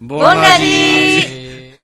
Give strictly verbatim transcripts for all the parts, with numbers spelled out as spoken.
ボンラジー。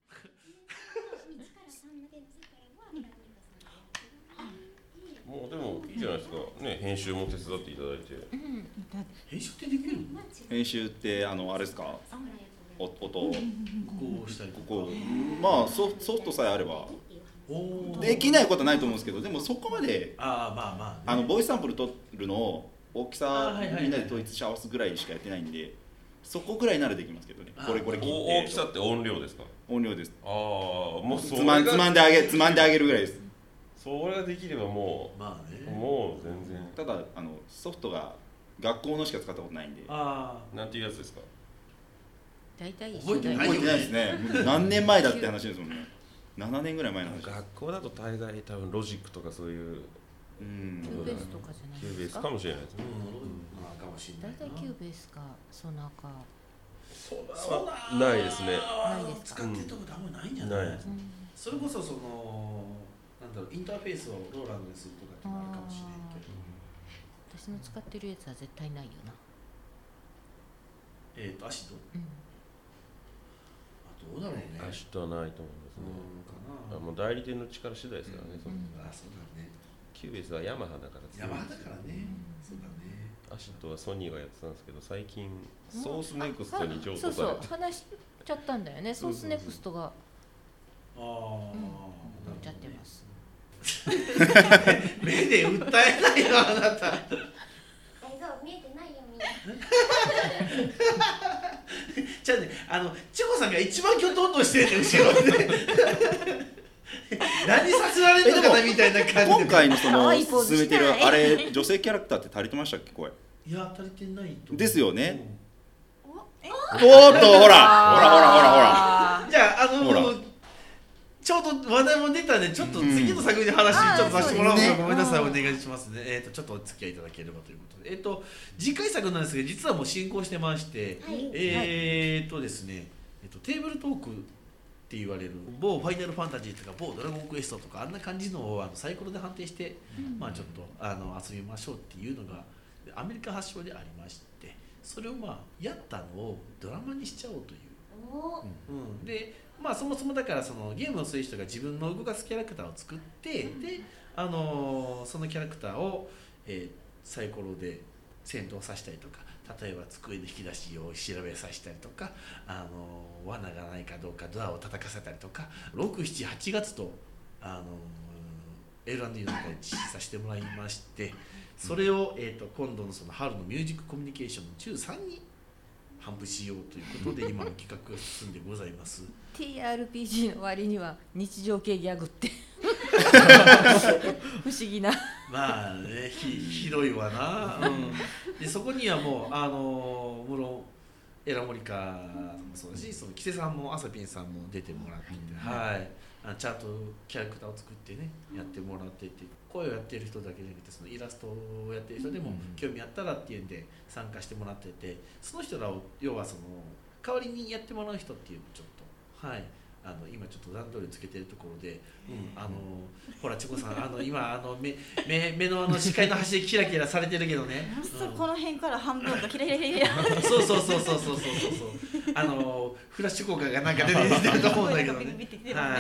もうでもいいじゃないですかね、編集も手伝っていただいて、うん、 編集ってできるの？ 編集ってあのあれですか？お音ここをしたりとか、 ここまあソソフトさえあればできないことはないと思うんですけど、でもそこまでああまあまあ、ね、 あのボイスサンプル取るのを大きさみんなで統一し合わすぐらいしかやってないんで、そこぐらいならできますけどね。これこれ切って大きさって音量ですか？ 音量です。 ああ、もうそれつまんつまんであげつまんであげるぐらいです。 それができればもう、まあね、もう全然。 ただあのソフトが学校のしか使ったことないんで。 ああ、なんていうやつですか？ 大体覚えてないですね。何年前だって話ですもんね。ななねんぐらい前の話。 学校だと大概多分ロジックとかそういう、 うん、キューベースとかじゃないですか？キューベースかもしれないですね。 うん、かもしれない。 大体キューベースかソナーか。 そうだ。 ないですね。 ないですか？ 使ってるとこあんまないんじゃない？それこそそのなんだろう、インターフェースをローランドにするとかってのあるかもしれないけど。 私の使ってるやつは絶対ないよな。 えっとアシド。うん。どうだろうね。 アシッドはないと思いますね。うん、かな。もう代理店の力次第ですからね。 うん、あ、そうだね。 キューベースはヤマハだから。 ヤマハだからね。そうだね。 アシッドはソニーがやってたんですけど、最近ソースネクストに譲渡されて、 そうそう話しちゃったんだよね。ソースネクストが。ああ、 乗っちゃってます。 目で訴えないよあなた。 見えてないよみんな。 じゃあね、あの千穂さんが一番きょとんとしてる後ろで何させられるのかなみたいな感じで。 今回のその進めてるあれ女性キャラクターって足りてましたっけ？声いや足りてないとですよね。おっとほらほらほらほらほら。 じゃああのちょうど話題も出たんで、ちょっと次の作品の話ちょっとさせてもらおうか、ごめんなさい、お願いしますね。えっとちょっとお付き合いいただければということで、えっと次回作なんですけど、実はもう進行してまして、えっとですね、えっとテーブルトークって言われる某ファイナルファンタジーとか某ドラゴンクエストとかあんな感じのをあのサイコロで判定して、まあちょっとあの遊びましょうっていうのがアメリカ発祥でありまして、それをまあやったのをドラマにしちゃおうという。うん、でまあそもそもだからそのゲームをする人が自分の動かすキャラクターを作って、うん、であのー、そのキャラクターを、えー、サイコロで戦闘させたりとか、例えば机の引き出しを調べさせたりとか、あのー、罠がないかどうかドアを叩かせたりとか、ろく、しち、はちがつと、あのー、エルアンドユー の中で実施させてもらいまして、それを、えー、と今度のその春のミュージックコミュニケーションのじゅうさんに頒布しようということで今の企画が進んでございます。 ティーアールピージー の割には日常系ギャグって不思議な。 まあね、ひひどいわな、うん、でそこにはもうあの無論エラモリカもそうだし、そのキセさんもアサピンさんも出てもらっていて、はい、あちゃんとキャラクターを作ってねやってもらっていて、声をやってる人だけじゃなくてそのイラストをやってる人でも興味あったらっていうんで参加してもらってて、その人らを要はその代わりにやってもらう人っていうのをちょっとはいあの今ちょっと段取りつけてるところで、うん、あのほらチョコさんあの今あの目目目のあの視界の端でキラキラされてるけどね、 うん、この辺から半分がキラキラキラキラそうそうそうそうそうそうそうあのフラッシュ効果がなんか出てきてると思うんだけどねはい、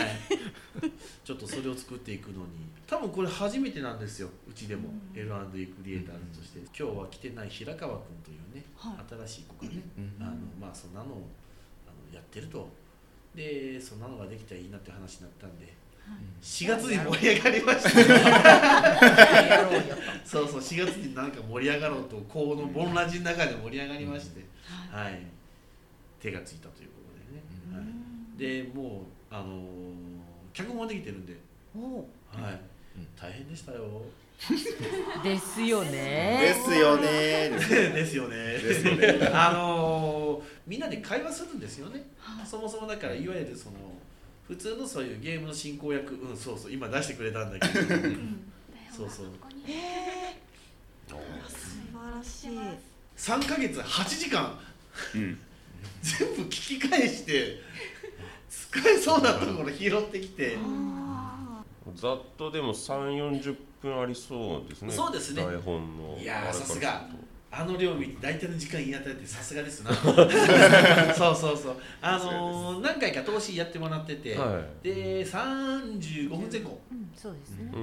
ちょっとそれを作っていくのに多分これ初めてなんですよ、うちでも、うん、エルアンドイー クリエイターズとして、うん、今日は来てない平川君というね、はい、新しい子がね、うん、あのまあそんなのをあのやってると。でそんなのができたらいいなって話になったんで、はい、しがつに盛り上がりましたそうそうしがつになんか盛り上がろうとこのボンラジの中で盛り上がりまして、うん、はい、手がついたということでね、うん、はい、でもうあのー、脚本もできてるんで、はい、うん、大変でしたよですよねですよねですよねですよねあのー、みんなで会話するんですよね、はあ、そもそもだからいわゆるその普通のそういうゲームの進行役、うん、そうそう今出してくれたんだけど、うん、そうそうへえ素晴らしいさんかげつはちじかん、うん、全部聞き返して使えそうなところ拾ってきて、 ざっとでもさんじゅうよんじゅっぷんありそうですね。 そうですね。 台本の。 いやさすがあの料理に大体の時間言い与えてさすがですなそうそうそうあのー、何回か投資やってもらってて、はい、でさんじゅうごふんぜん後、 うん、そうですね、 うんうん、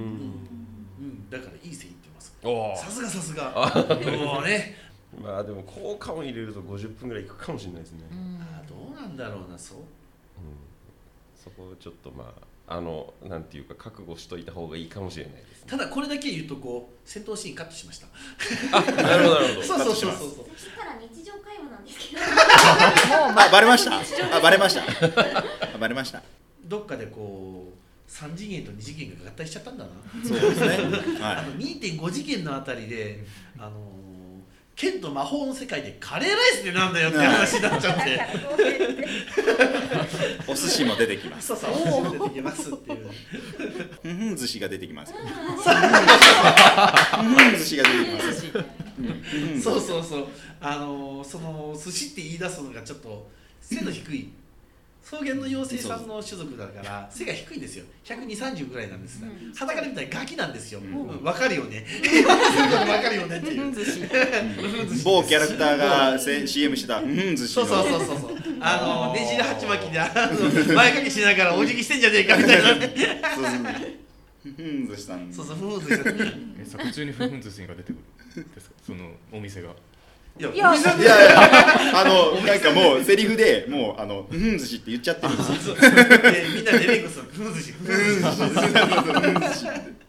だからいい線いってますさすがさすがもうねまあでも効果音入れるとごじゅっぷんぐらいいくかもしれないですね、 うん、あどうなんだろうなそう、うん、 そこをちょっとまああのなんていうか覚悟しといた方がいいかもしれないです、ね、 ただこれだけ言うとこう戦闘シーンカットしましたあなるほどなるほどそうそうそうそうそしたら日常会話なんですけどもう、まあ、バレましたあバレましたあバレましたどっかでこうさん次元とに次元が合体しちゃったんだなそうですね、 はい、あの にてんご 次元のあたりであの剣と魔法の世界でカレーライスってなんだよって話になっちゃってお寿司も出てきますそうそうお寿司も出てきますっていうふんふん寿司が出てきますふんふん寿司が出てきますそうそうそうあのその寿司って言い出すのがちょっと背の低い草原の妖精さんの種族だから背が低いんですよひゃくにじゅう、さんじゅうぐらいなんですがはたから見たらガキなんですよ、うん、分かるよね分かるよねっていう某キャラクターが シーエム してたうん寿司そうそうそうそうそうあのねじり鉢巻きであの前掛けしながらお辞儀してんじゃねえかみたいなそうふふん寿司さんそうそうふふん寿司さんえ作中にふふん寿司が出てくるんですかそのお店がいや、 いやいやいやあのなんかもうセリフでもうあのふふん寿司って言っちゃってるんですよでみんなでレイクするふふん寿司ふふん寿司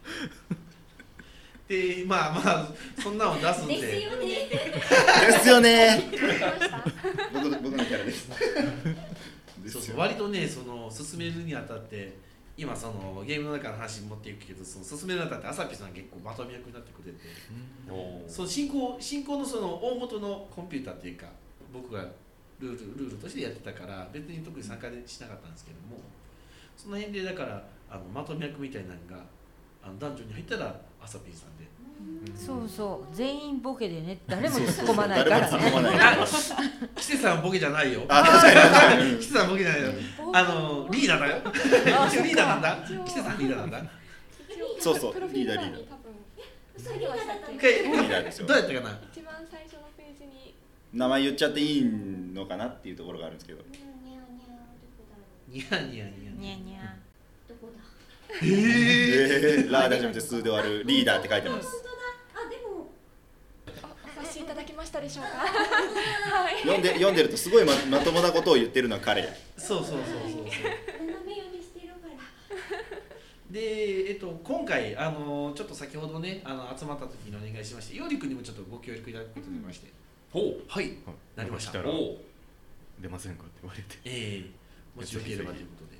でまあまあそんなの出すんでですよねですよね僕僕のキャラですそうそう割とねその進めるにあたって今そのゲームの中の話に持っていくけどその進めるにあたってアサピさん結構まとめ役になってくれて、うん、その進行進行のその大元のコンピューターっていうか僕がルールルールとしてやってたから別に特に参加しなかったんですけどもその辺でだからあのまとめ役みたいなのがあのダンジョンに入ったらアサピーさんで、 うん、そうそう全員ボケでね誰も突っ込まないからねキセさんはボケじゃないよキセさんはボケじゃないよあのリーダーだよ一応リーダーなんだキセさんリーダーなんだそうそうリーダーリーダーそれリーダーだったんリーダーですよどうやったかな一番最初のページに名前言っちゃっていいのかなっていうところがあるんですけどニャニャニャニャニャどこだえー、ラーで始めて数で終わるリーダーって書いてます。 本当だあでもお察しいただけましたでしょうかはい読んで読んでるとすごい ま, まともなことを言ってるのは彼。 そうそうそうそうそう斜め読みしてるからで、えっと、今回あのちょっと先ほどねあの集まった時にお願いしましてよりくんにもちょっとご協力いただくことになりまして、 うん、 はい、なりました。 お出ませんかって言われてええー、もしよければということで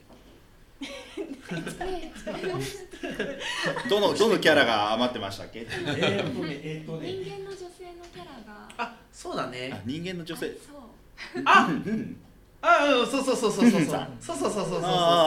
どのどのキャラが余ってましたっけ？ えーとねえーとね人間の女性のキャラがあそうだねあ人間の女性そうああうんそうそうそうそうそうそうそうそうそうそうそうそう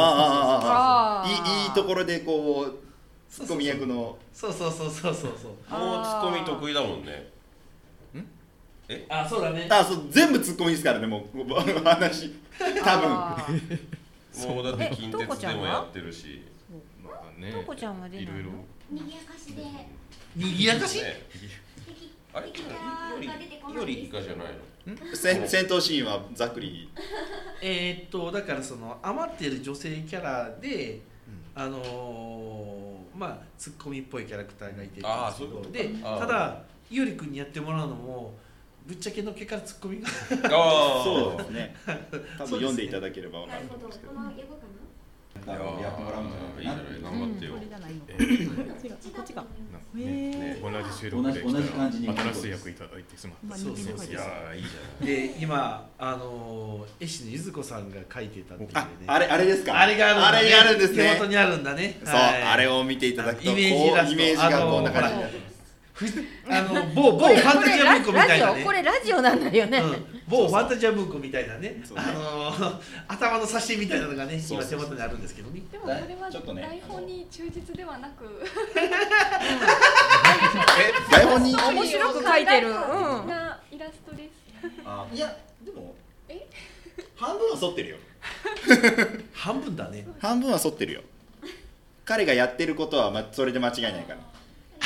いいいいところでこうツッコミ役のそうそうそうそうそうそうもうツッコミ得意だもんね。 んえあそうだねあそう全部ツッコミですからねもう話多分もうだって近鉄でもやってるし、 まあね、 トコちゃんは出ないの？ いろいろ賑やかしで賑やかし？ ね、あれよりよりイカじゃないの？ 戦戦闘シーンはざっくりえー、っとだからその余ってる女性キャラで、うん、あのー、まあツッコミっぽいキャラクターがいてるんですけどでただいおりくんにやってもらうのもぶっちゃけの毛からツッコミがあそうですね多分読んでいただければ分かると思うんですけどこの英語かなやってもらうんじゃないかな。いいじゃない頑張ってよ。 こっちがね同じ収録で来たら新しい役いただいてすまん。 そうそうそういやいいじゃない。 で今あの絵師のゆずこさんが描いてたっていうね。 ああれあれですか？ あれがあるんだね。 あれがあるんですね。 手元にあるんだね。 そうあれを見ていただくとイメージイラストイメージがこんな感じになってます。 あの某某ファンタジア文庫みたいなね。 これラジオなんだよね。 某ファンタジア文庫みたいなね。あの頭の挿絵みたいなのがね今手元にあるんですけどね。 でもこれは台本に忠実ではなく台本に面白く描いてる。 うんなイラストです。 あいやでもえ半分は沿ってるよ。 半分だね。 半分は沿ってるよ。彼がやってることはまそれで間違いないから。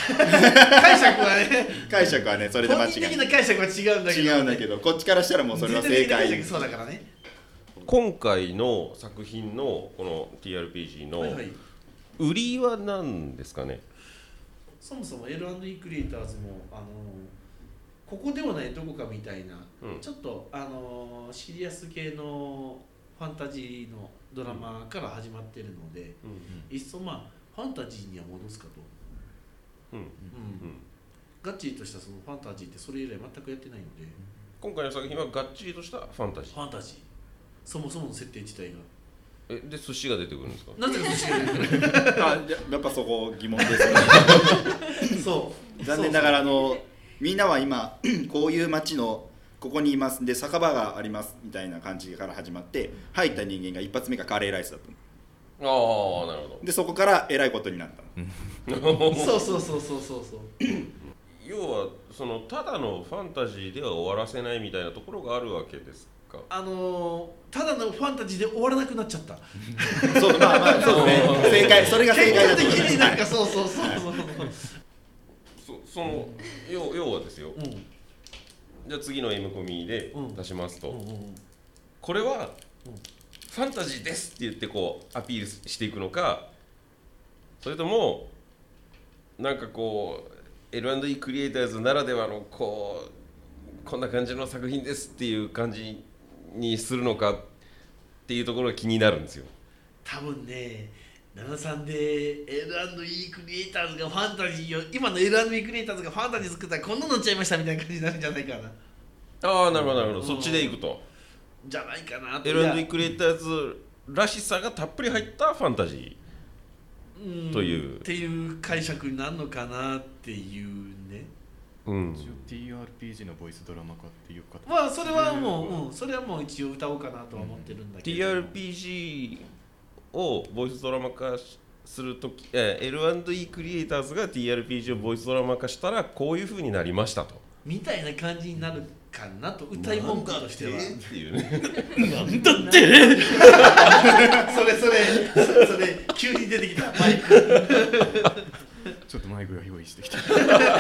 解釈はね解釈はねそれで間違い本人的な解釈は違うんだけど、 違うんだけどこっちからしたらもうそれは正解。 そうだからね。 今回の作品のこの ティーアールピージー の売りは何ですかね。 そもそも エルアンドイー クリエイターズもあのここではないどこかみたいな、うん、ちょっとあのシリアス系のファンタジーのドラマから始まってるので、うんうん、いっそまあファンタジーには戻すかと、うんうんうん、ガッチリとしたそのファンタジーってそれ以来全くやってないので、 今回の作品はガッチリとしたファンタジー。 ファンタジーそもそもの設定自体がえで寿司が出てくるんですか。 なぜか寿司が出てくるあやっぱそこ疑問ですねそう残念ながらあのみんなは今こういう町のここにいますで酒場がありますみたいな感じから始まって入った人間が一発目がカレーライスだったの。ああなるほど。 でそこからえらいことになったそうそうそうそうそうそう要はそのただのファンタジーでは終わらせないみたいなところがあるわけですか。 あのー、ただのファンタジーで終わらなくなっちゃったそうまあまあそうですね正解それが正解だと思います。 結果的になんかそうそうそうそうそ, その要, 要はですよ、うん、じゃあ次の M コミで出しますと、うんうんうん、これはファンタジーですって言ってこうアピールしていくのか、それともなんかこう エルアンドイー クリエイターズならではのこうこんな感じの作品ですっていう感じにするのかっていうところが気になるんですよ。 多分ねななさんで エルアンドイー クリエイターズがファンタジーを今の エルアンドイー クリエイターズがファンタジー作ったらこんなのっちゃいましたみたいな感じになるんじゃないかな。 ああなるほどなるほど、そっちでいくとじゃないかなと。 エルアンドイー クリエイターズらしさがたっぷり入ったファンタジーという、 っていう解釈になるのかなっていうね。 うん、一応 ティーアールピージー のボイスドラマ化っていう形。 まあそれはもう、うん、それはもう一応歌おうかなとは思ってるんだけど、 うん、ティーアールピージー をボイスドラマ化するとき、えー、エルアンドイー クリエイターズが ティーアールピージー をボイスドラマ化したらこういう風になりましたとみたいな感じになるかなと、歌い文句としてはっていうねなんだってそれそれそれ急に出てきたマイクちょっとマイクが用意してきて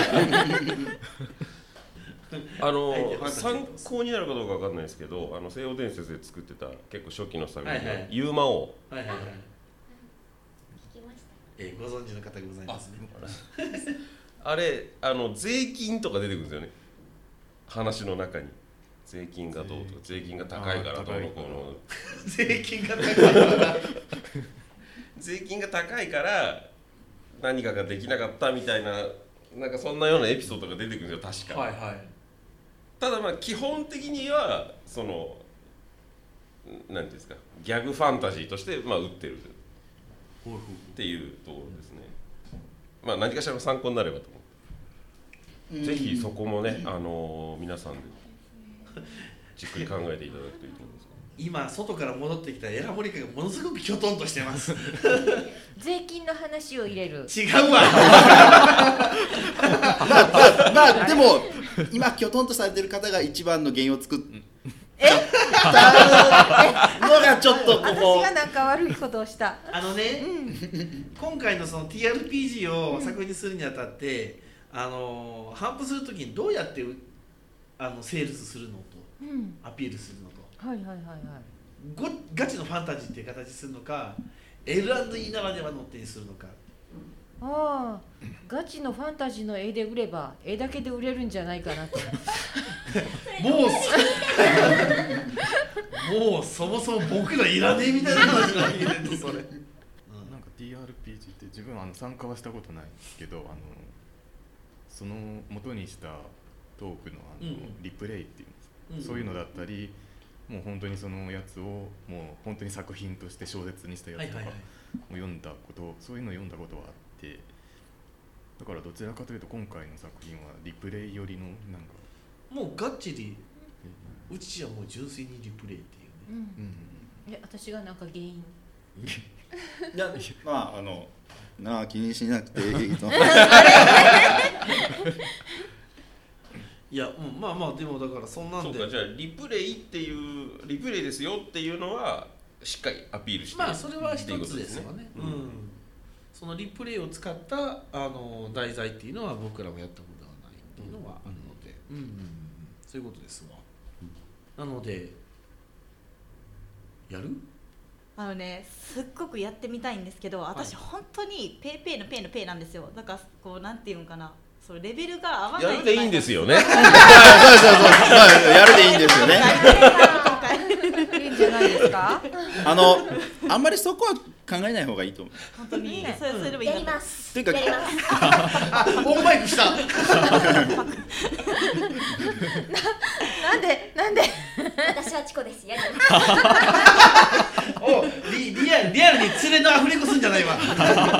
あの参考になるかどうかわかんないですけど、あの西洋伝説で作ってた結構初期の作品のユーマ王、 はいはいはい、えー、ご存知の方がございますね。 あ, あれあの税金とか出てくるんですよね、話の中に。税金がどうとか税金が高いからどうのこうの税金が高いから税金が高いから何かができなかったみたいな、なんかそんなようなエピソードが出てくるんですよ確か、 はいはい、 ただまあ基本的にはその何ていうんですか、ギャグファンタジーとしてまあ売ってるっていうところですね。まあ何かしらの参考になればと思う。ぜひそこもね、あのー、皆さんでじっくり考えていただくといいと思います。 今外から戻ってきたエラモリカがものすごくきょとんとしてます税金の話を入れる。 違うわまあまあでも今きょとんとされてる方が一番の原因を作っえのがちょっとここ私がなんか悪いことをしたあのね、 うん、 今回のその ティーアールピージー を作品にするにあたって、うん、あの頒布するときにどうやってあのセールスするのと、うん、アピールするのと、 はいはいはいはい、 ごガチのファンタジーっていう形にするのか エルアンドイー ならではの手にするのか。 ああ、ガチのファンタジーの絵で売れば絵だけで売れるんじゃないかなともうもうそもそも僕らいらねえみたいな話が言えるんですそれ、うん、 なんか ティーアールピージー って自分はあの参加はしたことないんですけど、あのその元にしたトークのあの、うん、リプレイっていうんですか、うん、そういうのだったり、もう本当にそのやつをもう本当に作品として小説にしたやつとかも読んだこと、そういうのを読んだことはあって、だからどちらかというと今回の作品はリプレイ寄りのなんかもうガッチリ、うん、うちはもう純粋にリプレイっていうね、うんうん、いや私がなんか原因いやまああのなあ気にしなくていいといや、うん、まあまあでもだからそんなんで、 そうか、じゃあリプレイっていうリプレイですよっていうのはしっかりアピールして、 まあそれは一つですよね、うん、うん、 そのリプレイを使ったあの題材っていうのは僕らもやったことがないっていうのはあるので、うんうんうん、そういうことですわ、うん、なのでやる？ あのね、すっごくやってみたいんですけど、私、はい、本当にペイペイのペイのペイなんですよ。だからこうなんていうんかな、そうレベルが合わない。 やるでいいんですよね。 そうそうそう、まあ、やるでいいんですよね。 いいんじゃないですか。 あのあんまりそこは考えない方がいいと思う。 本当に、それそれでもいいやります。 というか、 やります。 あ、オンマイクした。な、 なんでなんで。 私はチコです。やります。 お、リリアルリアルに連れのアフレコすんじゃないわ。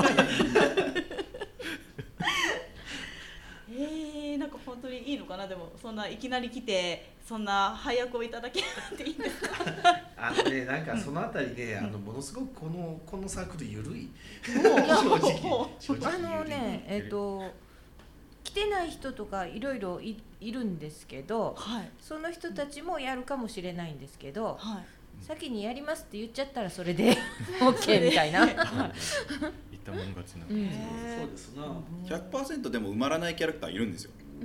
えー、なんか本当にいいのかな。でもそんないきなり来てそんな配役をいただけなんていいんですか。 あのね、なんかそのあたりで、うん、あのものすごくこのこのサークルゆるい。 正直正直あのね、えっと来てない人とかいろいろいるんですけど、はい、その人たちもやるかもしれないんですけど、はい、先にやりますって言っちゃったらそれで OK みたいな。 言ったもん勝ちな、うん、 そうですな。 ひゃくパーセント でも埋まらないキャラクターいるんですよ。うん、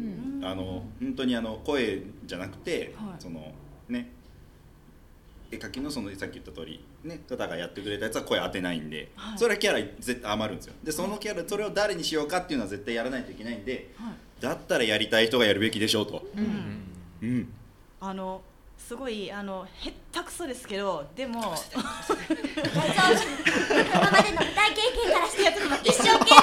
あの本当にあの声じゃなくて、はい、そのね、絵描きのそのさっき言った通りね、方がやってくれたやつは声当てないんで、はい、それはキャラ絶対余るんですよ。でそのキャラ、それを誰にしようかっていうのは絶対やらないといけないんで、はい、だったらやりたい人がやるべきでしょうと。うんうん、 あのすごいあのへったくそですけど、でも今までの舞台経験からして一生懸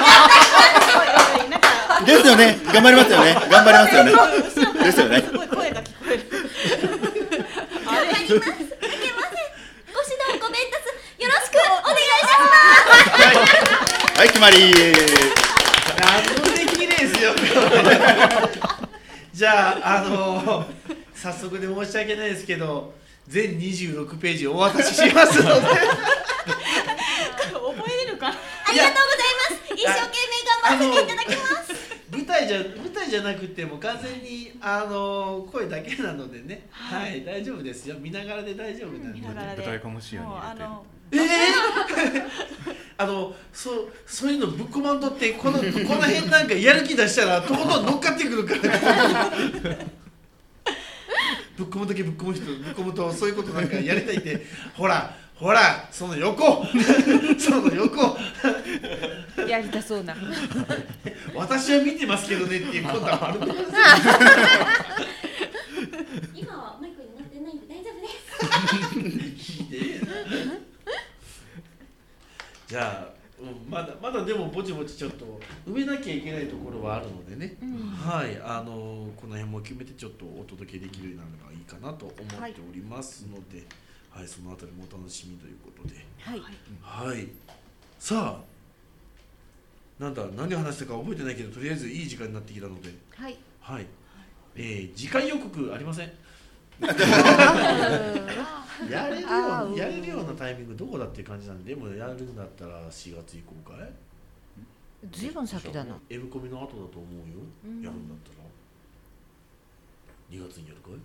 命ですよね。頑張りますよね。頑張りますよね。ですよね。 すごい声が聞こえる。 頑張ります。いけません。ご指導ご鞭撻よろしくお願いします。 はい、決まり。 何のできれいですよ。じゃああの早速で申し訳ないですけど、全にじゅうろくページお渡ししますので。覚えれるかな。 ありがとうございます。一生懸命頑張らせていただきます。 舞台じゃ舞台じゃなくても完全にあの声だけなのでね、はい、はい、大丈夫ですよ。見ながらで大丈夫なんで。 舞台かもしれない。 えー、あのそそういうのぶっ込まんとってこのこの辺なんかやる気出したらとことん乗っかってくるから。ぶっ込むだけぶっ込む人ぶっ込むとそういうことなんかやりたいってほらほらその横その横やりたそうな。 私は見てますけどねっていうことはあるんですよ。 今はマイクになってないんで大丈夫です。 ひでえな。じゃあ、うん、まだまだでもぼちぼちちょっと埋めなきゃいけないところはあるのでね、うん、はい、あのこの辺も決めてちょっとお届けできるようになるのがいいかなと思っておりますので、はい、はい、そのあたりもお楽しみということで、 はい、 はい、さあなんだ何話したか覚えてないけどとりあえずいい時間になってきたので、 はい、 はい、えー、次回予告ありません。やれるようやれるようなタイミングどこだっていう感じなんで、でもやるんだったらしがつ以降かい。 ずいぶん先だな。 エブコミの後だと思うよ、うん、やるんだったらにがつにやるかい。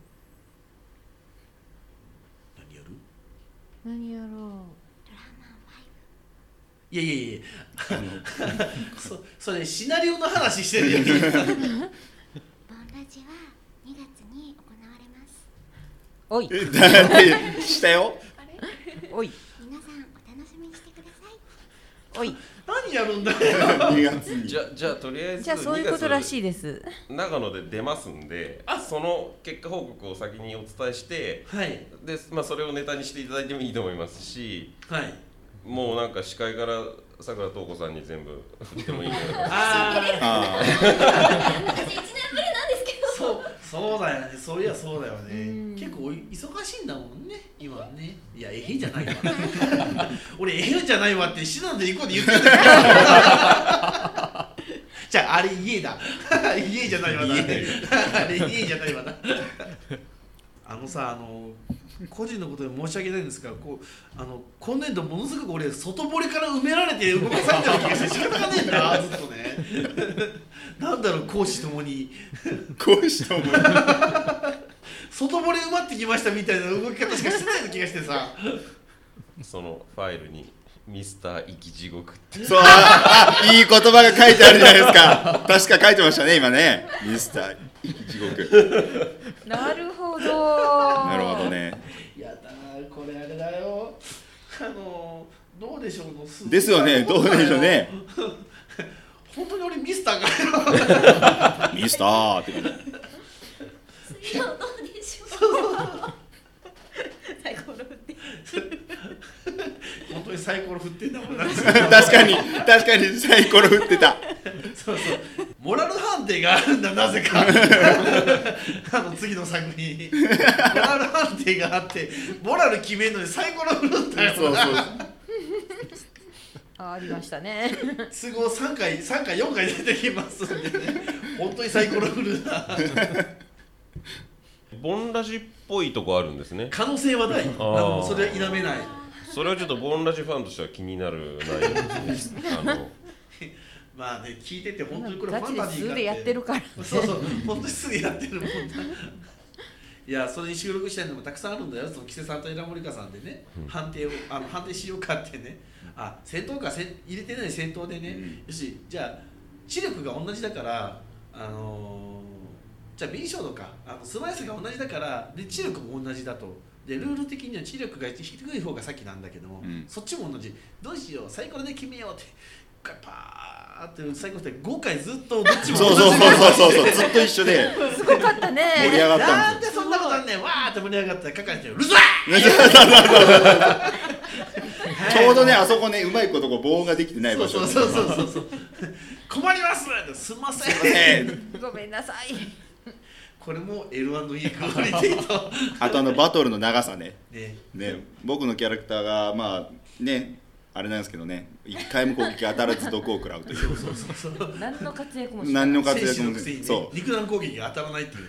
何やる何やろう。 いやいやいやそ, それシナリオの話してるやん。 ボンラジはにがつに行われます。 おいしたよ。 おい皆さんお楽しみにしてください。 おい何やるんだよ。 にがつにじゃじゃあとりあえずじゃあそういうことらしいです。 長野で出ますんで、あその結果報告を先にお伝えして、 はい、 でまあそれをネタにしていただいてもいいと思いますし、 はい、 もうなんか司会からさくらとうこさんに全部振ってもいいと思います。 ああ私いちねんぶりなんですけど。 そうそうだよね。そういやそうだよね。結構忙しいんだもんね今ね。いやえへじゃないわ。俺えへじゃないわってシナで行こうって言ってたから。じゃああれ家だ。家じゃないわな。あれ家じゃないわな。あのさあの個人のことで申し訳ないんですが、こうあの今年度ものすごく俺外堀から埋められて動かされてる気がして仕方がねえんだずっとね。なんだろう講師ともに講師ともに外堀埋まってきましたみたいな動き方しかしてない気がしてさ。 そのファイルにミスター生き地獄って。 そう、あ、いい言葉が書いてあるじゃないですか。確か書いてましたね今ね。ミスター生き地獄。 なるほど。 なるほどね。 やだー、これあれだよ。あのどうでしょうのすですよね。どうでしょうね。 本当に俺ミスターかよ。 ミスターって感じ。 水曜どうでしょう。 サイコロ振って本当にサイコロ振ってんだもんな。 確かに確かにサイコロ振ってた。 そうそう。モラル判定があるんだなぜか。あの次の作品。モラル判定があってモラル決めるのにサイコロ振るんだよな。そうそう。 あ、ありましたね。 都合さんかいさんかいよんかい出てきますんでね。本当にサイコロ振るな。 ボンラジっぽいとこあるんですね。 可能性はない。あのそれは否めない。 それはちょっとボンラジファンとしては気になる内容ですね。あのまあね、聞いてて本当にこれファンタジーガチで素でやってるから、ね、 そうそう本当に素でやってるもんだ。いや、それに収録したいのもたくさんあるんだよ。そのキセさんとエラモリカさんでね、うん、判定をあの判定しようかってね、あ、戦闘かせ入れてない戦闘でね、うん、よし、じゃあ知力が同じだから、あのー、じゃあ B ショードか、あのスマイスが同じだからで知力も同じだと。でルール的には知力が低い方が先なんだけども、うん、そっちも同じ。どうしよう、サイコロで決めようってパーって最後ってごかいずっとどっちもそうそうそうそうそうずっと一緒ですごかったね。 盛り上がったなんでそんなことあんねん、わーって盛り上がったら係長うるさい。 ちょうどね、あそこね、うまいことこう防音ができてない場所。 そうそうそうそうそう。困ります。すみません。 ごめんなさい。 これも エルアンドイー クオリティとあとあのバトルの長さね。 ね。 ね、僕のキャラクターがまあね、あれなんですけどね、一回も攻撃当たらず毒を食らうという。 そうそうそうそう。 何の活躍もしない。 何の活躍もね、 そう。 肉弾攻撃が当たらないっていう。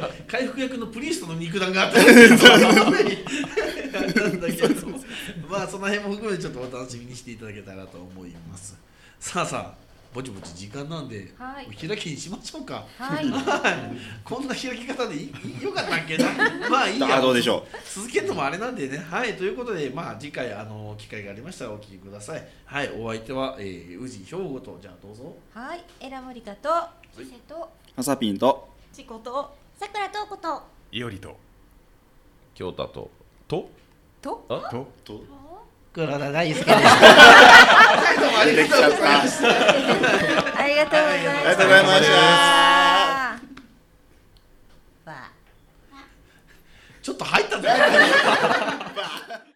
回復役のプリーストの肉弾が当たるっていうなんだけど、まあその辺も含めてちょっとお楽しみにしていただけたらと思います。さあさあ。ぼちぼち時間なんで、はい、お開きにしましょうか。 はい。 こんな開き方でいいよかったっけな。まあいいや。 どうでしょう。 続けるのもあれなんでね。はい。ということで、まあ次回あの機会がありましたらお聞きください。はい。お相手は、えー、宇治兵庫と、じゃあどうぞ。 はい。エラモリカとキセとハサピンとチコとさくらとうこといおりと京太とととあとと黒田大輔です。どうもありがとうございました。 ありがとうございました。 ありがとうございました。